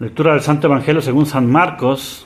Lectura del Santo Evangelio según San Marcos.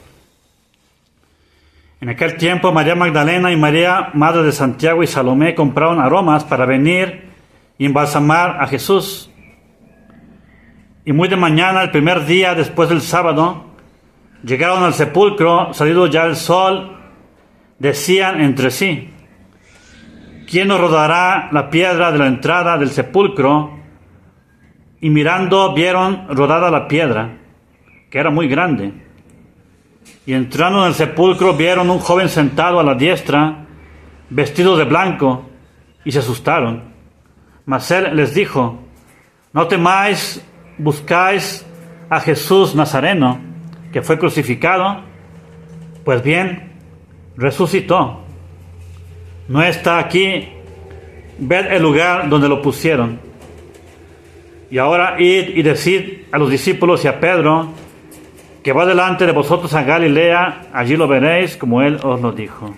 En aquel tiempo María Magdalena y María, madre de Santiago y Salomé, compraron aromas para venir y embalsamar a Jesús. Y muy de mañana, el primer día después del sábado, llegaron al sepulcro, salido ya el sol, decían entre sí: ¿quién nos rodará la piedra de la entrada del sepulcro? Y mirando, vieron rodada la piedra, que era muy grande. Y entrando en el sepulcro, vieron un joven sentado a la diestra, vestido de blanco, y se asustaron. Mas él les dijo: no temáis, buscáis a Jesús Nazareno, que fue crucificado. Pues bien, resucitó. No está aquí. Ved el lugar donde lo pusieron. Y ahora id y decid a los discípulos y a Pedro que va delante de vosotros a Galilea, allí lo veréis como él os lo dijo.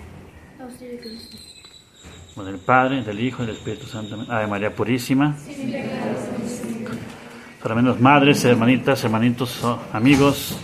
Del Padre, del Hijo y del Espíritu Santo. Ave María Purísima. Para menos madres, hermanitas, hermanitos, amigos.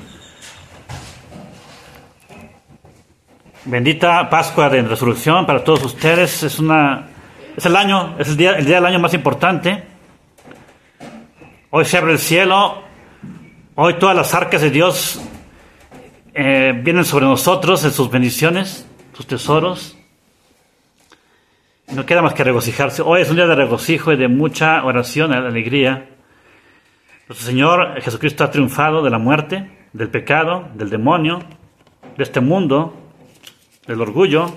Bendita Pascua de Resurrección para todos ustedes. Es el día del año más importante. Hoy se abre el cielo. Hoy todas las arcas de Dios vienen sobre nosotros en sus bendiciones, sus tesoros. No queda más que regocijarse. Hoy es un día de regocijo y de mucha oración y alegría. Nuestro Señor Jesucristo ha triunfado de la muerte, del pecado, del demonio, de este mundo, del orgullo,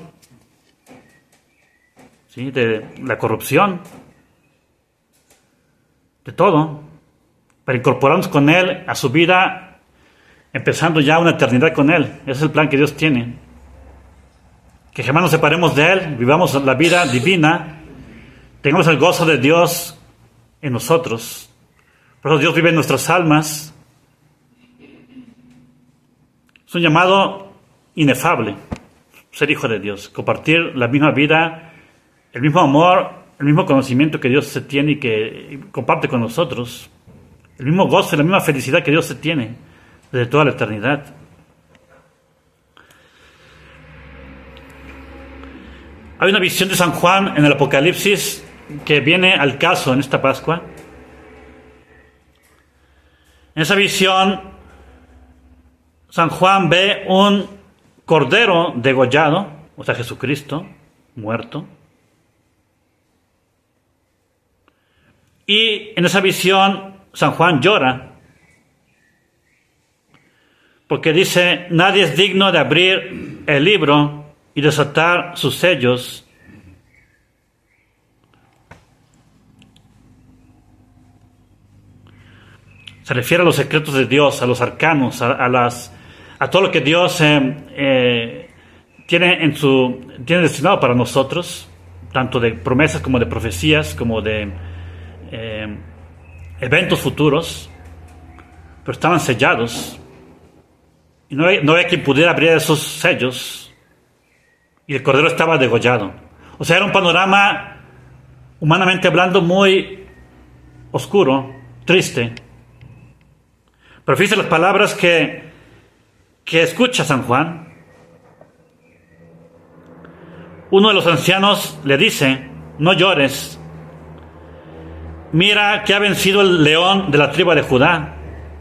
¿sí? De la corrupción, de todo, para incorporarnos con Él a su vida, empezando ya una eternidad con Él. Ese es el plan que Dios tiene. Que jamás nos separemos de Él, vivamos la vida divina, tengamos el gozo de Dios en nosotros. Por eso Dios vive en nuestras almas. Es un llamado inefable, ser hijo de Dios, compartir la misma vida, el mismo amor, el mismo conocimiento que Dios se tiene y que comparte con nosotros. El mismo gozo y la misma felicidad que Dios se tiene desde toda la eternidad. Hay una visión de San Juan en el Apocalipsis que viene al caso en esta Pascua. En esa visión, San Juan ve un cordero degollado, o sea, Jesucristo, muerto. Y en esa visión, San Juan llora, porque dice: nadie es digno de abrir el libro y desatar sus sellos. Se refiere a los secretos de Dios, a los arcanos, a todo lo que Dios tiene destinado para nosotros, tanto de promesas como de profecías, como de eventos futuros, pero estaban sellados y no había quien pudiera abrir esos sellos, y el cordero estaba degollado. O sea, era un panorama, humanamente hablando, muy oscuro, triste. Pero fíjense las palabras que escucha San Juan. Uno de los ancianos le dice: no llores. Mira que ha vencido el león de la tribu de Judá.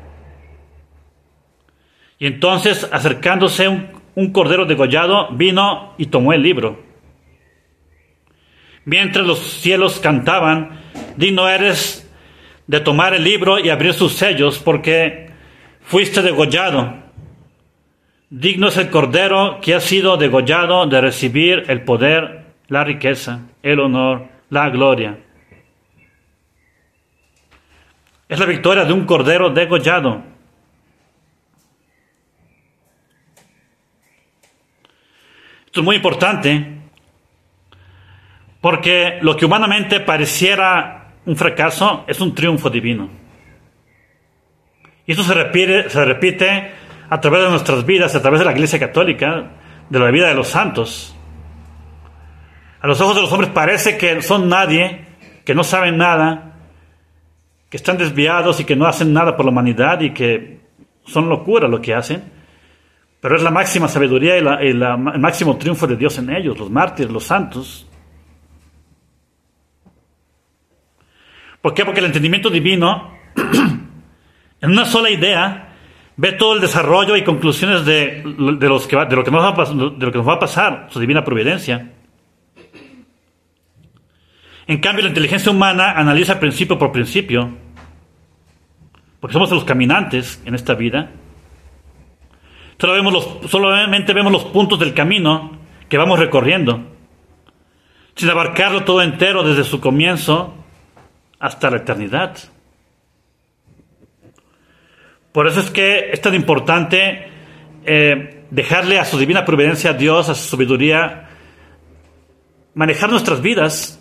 Y entonces, acercándose un cordero degollado, vino y tomó el libro. Mientras los cielos cantaban: digno eres de tomar el libro y abrir sus sellos, porque fuiste degollado. Digno es el cordero que ha sido degollado de recibir el poder, la riqueza, el honor, la gloria. Es la victoria de un cordero degollado. Esto es muy importante, porque lo que humanamente pareciera un fracaso es un triunfo divino. Y esto se repite a través de nuestras vidas, a través de la Iglesia Católica, de la vida de los santos. A los ojos de los hombres parece que son nadie, que no saben nada, que están desviados y que no hacen nada por la humanidad y que son locura lo que hacen, pero es la máxima sabiduría y el máximo triunfo de Dios en ellos, los mártires, los santos. ¿Por qué? Porque el entendimiento divino, en una sola idea, ve todo el desarrollo y conclusiones de lo que nos va a pasar, su divina providencia. En cambio, la inteligencia humana analiza principio por principio, porque somos los caminantes en esta vida. Solamente vemos los puntos del camino que vamos recorriendo, sin abarcarlo todo entero desde su comienzo hasta la eternidad. Por eso es que es tan importante dejarle a su divina providencia, a Dios, a su sabiduría, manejar nuestras vidas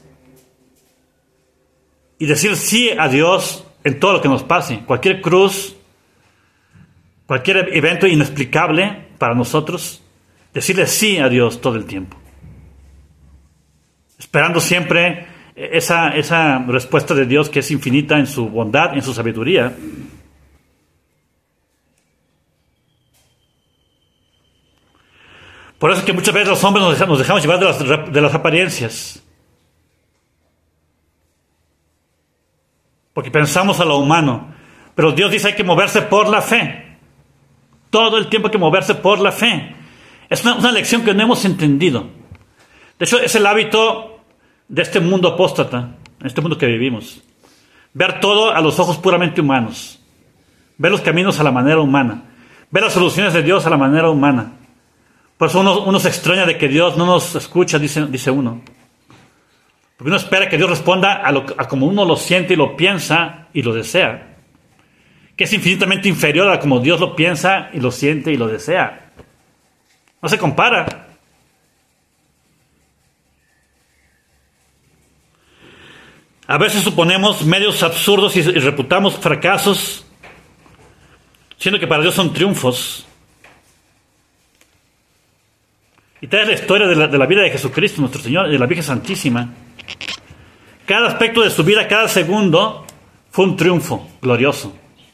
y decir sí a Dios en todo lo que nos pase. Cualquier cruz, cualquier evento inexplicable para nosotros, decirle sí a Dios todo el tiempo. Esperando siempre esa respuesta de Dios que es infinita en su bondad, en su sabiduría. Por eso es que muchas veces los hombres nos dejamos llevar de las apariencias. Porque pensamos a lo humano. Pero Dios dice hay que moverse por la fe. Todo el tiempo hay que moverse por la fe. Es una lección que no hemos entendido. De hecho, es el hábito de este mundo apóstata, en este mundo que vivimos. Ver todo a los ojos puramente humanos. Ver los caminos a la manera humana. Ver las soluciones de Dios a la manera humana. Por eso uno se extraña de que Dios no nos escucha, dice uno. Porque uno espera que Dios responda a como uno lo siente y lo piensa y lo desea. Que es infinitamente inferior a como Dios lo piensa y lo siente y lo desea. No se compara. A veces suponemos medios absurdos y reputamos fracasos, siendo que para Dios son triunfos. Y tal es la historia de la vida de Jesucristo, nuestro Señor, y de la Virgen Santísima. Cada aspecto de su vida, cada segundo, fue un triunfo glorioso.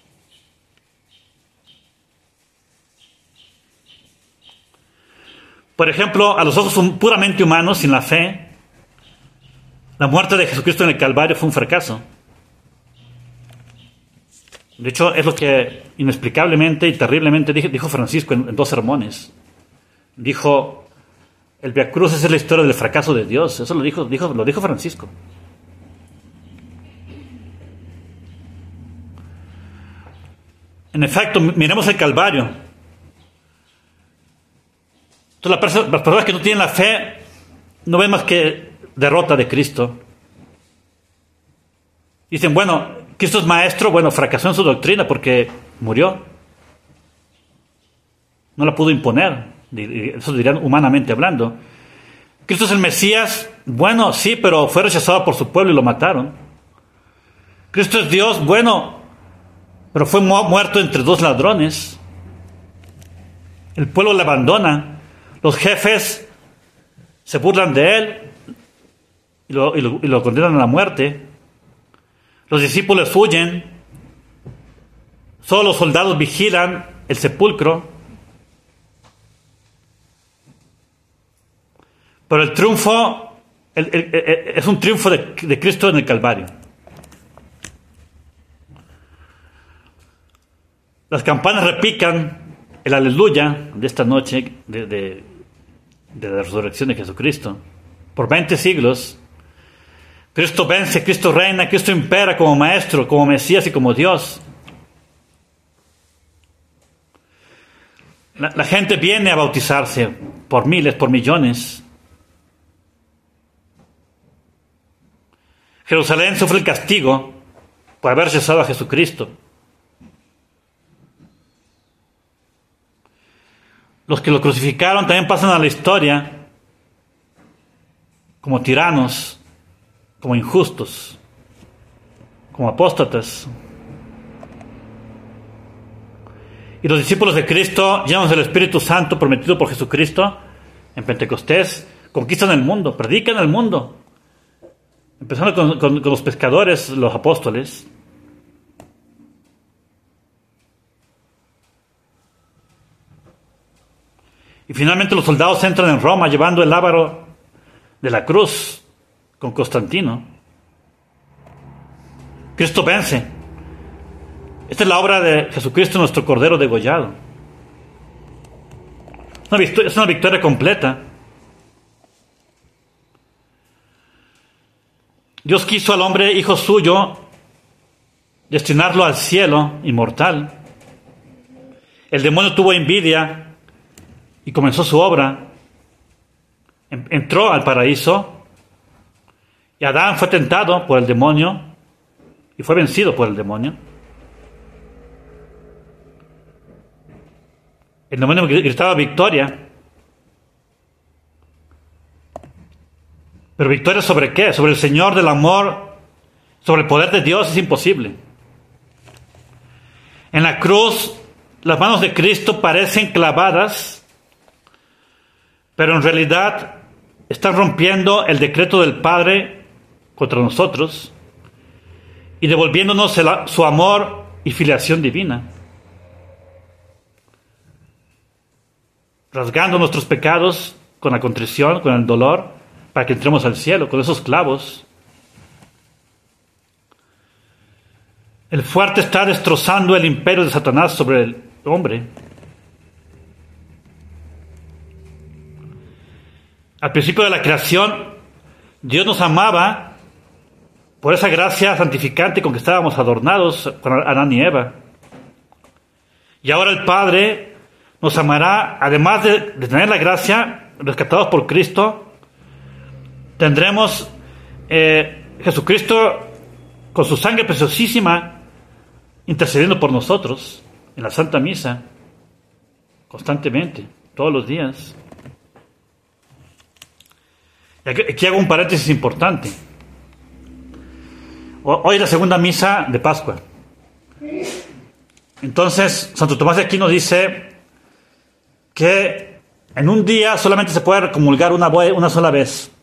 Por ejemplo, a los ojos puramente humanos, sin la fe, la muerte de Jesucristo en el Calvario fue un fracaso. De hecho, es lo que inexplicablemente y terriblemente dijo Francisco en 2 sermones. Dijo, el Via Crucis es la historia del fracaso de Dios. Eso lo dijo Francisco. En efecto, miremos el Calvario. Entonces, las personas que no tienen la fe no ven más que derrota de Cristo. Dicen, bueno, Cristo es maestro, bueno, fracasó en su doctrina porque murió. No la pudo imponer, eso dirían humanamente hablando. Cristo es el Mesías, bueno, sí, pero fue rechazado por su pueblo y lo mataron. Cristo es Dios, bueno, pero fue muerto entre 2 ladrones. El pueblo le abandona. Los jefes se burlan de él y lo condenan a la muerte. Los discípulos huyen. Solo los soldados vigilan el sepulcro. Pero el triunfo es un triunfo de Cristo en el Calvario. Las campanas repican el aleluya de esta noche de la resurrección de Jesucristo. Por 20 siglos, Cristo vence, Cristo reina, Cristo impera como maestro, como Mesías y como Dios. La gente viene a bautizarse por miles, por millones. Jerusalén sufre el castigo por haber rechazado a Jesucristo. Los que lo crucificaron también pasan a la historia como tiranos, como injustos, como apóstatas. Y los discípulos de Cristo, llenos del Espíritu Santo prometido por Jesucristo, en Pentecostés, conquistan el mundo, predican el mundo. Empezando con los pescadores, los apóstoles. Y finalmente los soldados entran en Roma llevando el lábaro de la cruz con Constantino. Cristo vence. Esta es la obra de Jesucristo, nuestro Cordero degollado. Es una victoria completa. Dios quiso al hombre, hijo suyo, destinarlo al cielo inmortal. El demonio tuvo envidia y comenzó su obra. Entró al paraíso y Adán fue tentado por el demonio y fue vencido por el demonio. El demonio gritaba victoria. Pero victoria ¿sobre qué? Sobre el Señor del amor, sobre el poder de Dios es imposible. En la cruz, las manos de Cristo parecen clavadas, pero en realidad están rompiendo el decreto del Padre contra nosotros y devolviéndonos su amor y filiación divina. Rasgando nuestros pecados con la contrición, con el dolor, para que entremos al cielo, con esos clavos. El fuerte está destrozando el imperio de Satanás sobre el hombre. Al principio de la creación, Dios nos amaba por esa gracia santificante con que estábamos adornados con Adán y Eva. Y ahora el Padre nos amará, además de tener la gracia, rescatados por Cristo, tendremos Jesucristo con su sangre preciosísima intercediendo por nosotros en la Santa Misa, constantemente, todos los días. Y aquí hago un paréntesis importante. Hoy es la segunda misa de Pascua. Entonces, Santo Tomás de Aquino dice que en un día solamente se puede comulgar una sola vez.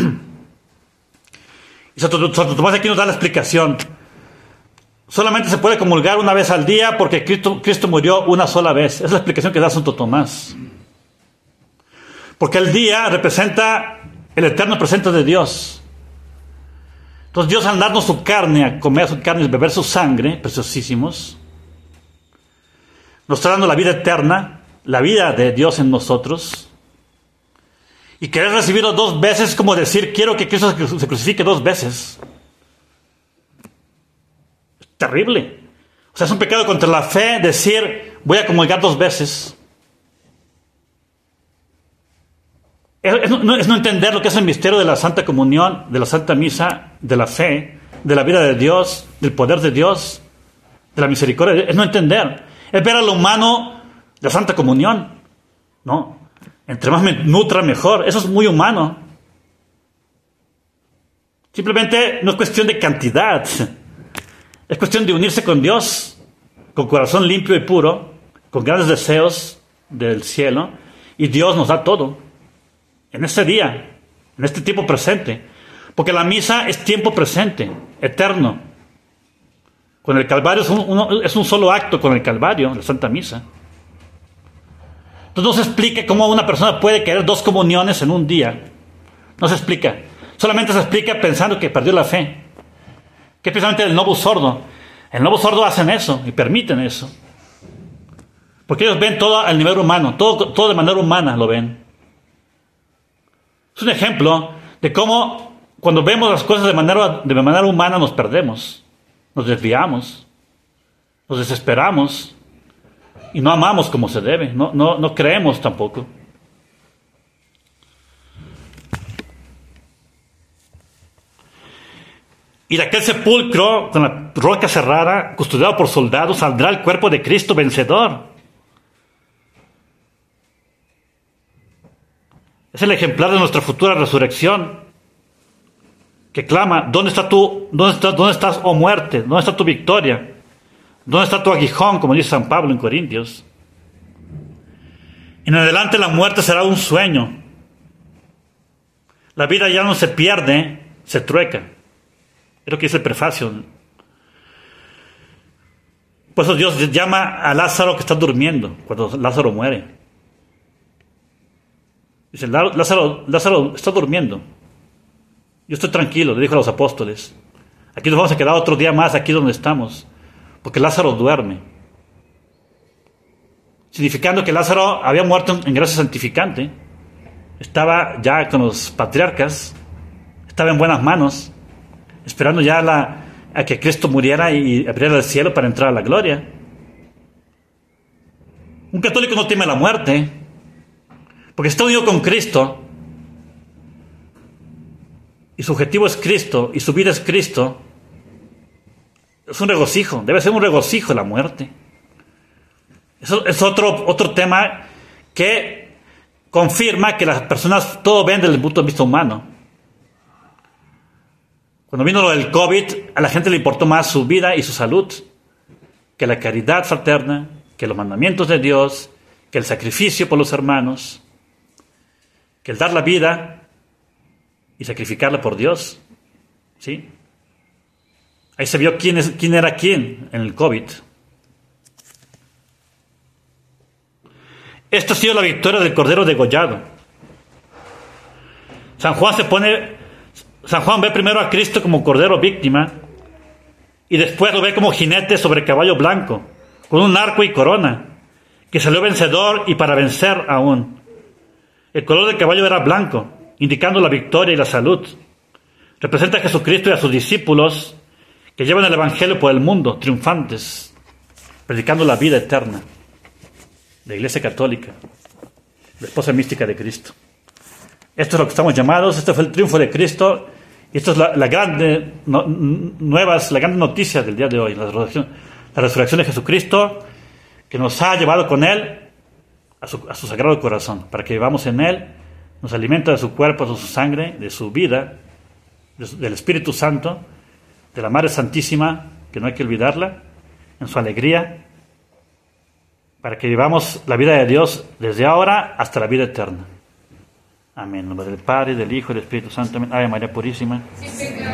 Y Santo Tomás de Aquino da la explicación. Solamente se puede comulgar una vez al día porque Cristo murió una sola vez. Esa es la explicación que da Santo Tomás. Porque el día representa el eterno presente de Dios. Entonces Dios al darnos su carne, a comer su carne y beber su sangre, preciosísimos, nos está dando la vida eterna, la vida de Dios en nosotros. Y querer recibirlo dos veces es como decir, quiero que Cristo se crucifique dos veces. Es terrible. O sea, es un pecado contra la fe decir, voy a comulgar dos veces. Es no entender lo que es el misterio de la Santa Comunión, de la Santa Misa, de la fe, de la vida de Dios, del poder de Dios, de la misericordia. Es no entender. Es ver a lo humano la Santa Comunión. No. Entre más me nutra, mejor. Eso es muy humano. Simplemente no es cuestión de cantidad. Es cuestión de unirse con Dios, con corazón limpio y puro, con grandes deseos del cielo. Y Dios nos da todo. En este día, en este tiempo presente. Porque la misa es tiempo presente, eterno. Con el Calvario es un solo acto con el Calvario, la Santa Misa. Entonces no se explica cómo una persona puede querer dos comuniones en un día. No se explica. Solamente se explica pensando que perdió la fe. Que es precisamente el Novus Ordo. El Novus Ordo hacen eso y permiten eso. Porque ellos ven todo al nivel humano, todo de manera humana lo ven. Es un ejemplo de cómo cuando vemos las cosas de manera humana nos perdemos, nos desviamos, nos desesperamos y no amamos como se debe, no creemos tampoco. Y de aquel sepulcro, con la roca cerrada, custodiado por soldados, saldrá el cuerpo de Cristo vencedor. Es el ejemplar de nuestra futura resurrección, que clama, ¿dónde estás, oh muerte? ¿Dónde está tu victoria? ¿Dónde está tu aguijón? Como dice San Pablo en Corintios. En adelante la muerte será un sueño. La vida ya no se pierde, se trueca. Es lo que dice el prefacio. Por eso Dios llama a Lázaro que está durmiendo, cuando Lázaro muere. Dice, Lázaro está durmiendo. Yo estoy tranquilo, le dijo a los apóstoles. Aquí nos vamos a quedar otro día más aquí donde estamos, porque Lázaro duerme. Significando que Lázaro había muerto en gracia santificante. Estaba ya con los patriarcas, estaba en buenas manos, esperando ya a que Cristo muriera y abriera el cielo para entrar a la gloria. Un católico no teme la muerte, porque está unido con Cristo, y su objetivo es Cristo, y su vida es Cristo. Es un regocijo, debe ser un regocijo la muerte. Eso es otro tema que confirma que las personas todo ven desde el punto de vista humano. Cuando vino lo del COVID, a la gente le importó más su vida y su salud que la caridad fraterna, que los mandamientos de Dios, que el sacrificio por los hermanos, que el dar la vida y sacrificarla por Dios. ¿Sí? Ahí se vio quién era quién en el COVID. Esto ha sido la victoria del Cordero degollado. San Juan ve primero a Cristo como Cordero víctima y después lo ve como jinete sobre caballo blanco, con un arco y corona, que salió vencedor y para vencer aún. El color del caballo era blanco, indicando la victoria y la salud. Representa a Jesucristo y a sus discípulos que llevan el Evangelio por el mundo, triunfantes, predicando la vida eterna. La Iglesia Católica, la esposa mística de Cristo. Esto es lo que estamos llamados, este fue el triunfo de Cristo, y esto es la grande la gran noticia del día de hoy, la resurrección de Jesucristo, que nos ha llevado con Él a su sagrado corazón, para que vivamos en Él, nos alimenta de su cuerpo, de su sangre, de su vida, del Espíritu Santo, de la Madre Santísima, que no hay que olvidarla, en su alegría, para que vivamos la vida de Dios desde ahora hasta la vida eterna. Amén. En nombre del Padre, del Hijo y del Espíritu Santo. Amén. Ave María Purísima.